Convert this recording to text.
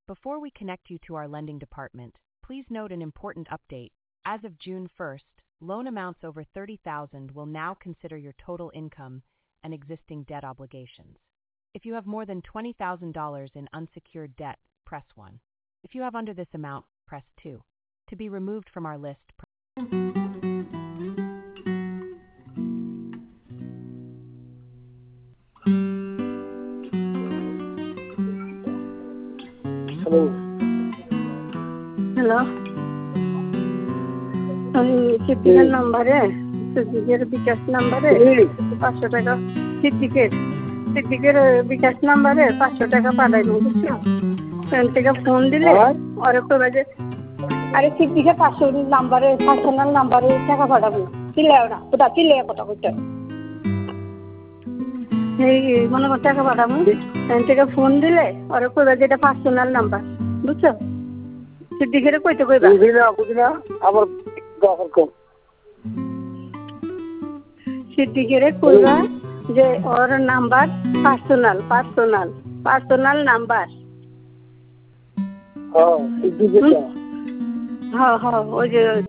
Before we connect you to our lending department, please note an important update. As of June 1st, loan amounts over $30,000 will now consider your total income and existing debt obligations. If you have more than $20,000 in unsecured debt, press 1. If you have under this amount, press 2. To be removed from our list, hello, আমি সিদ্দিকের নাম্বারে, সিদ্দিকের বিকাশ নাম্বারে 500 টাকা, সিদ্দিকের বিকাশ নাম্বারে 500 টাকা পাঠাইব, বুঝছো? ওখান থেকে ফোন দিলে ওর কবে যে আরে সিদ্দিকের 500 নাম্বারে, পার্সোনাল নাম্বারে টাকা পাঠাবো। চিল্লাও না, কোথা চিল্লাইয়া কথা কইতে এই মনে কর টাকা পাঠাবো। ওখান থেকে ফোন দিলে ওর কবে যে এটা পার্সোনাল নাম্বার, বুঝছো? সিদ্দিকের কইতে কইবা আবার সিদ্দিকের কইবা যে ওর নাম্বার পার্সোনাল নাম্বার। হ্যাঁ, হ্যাঁ, ওই যে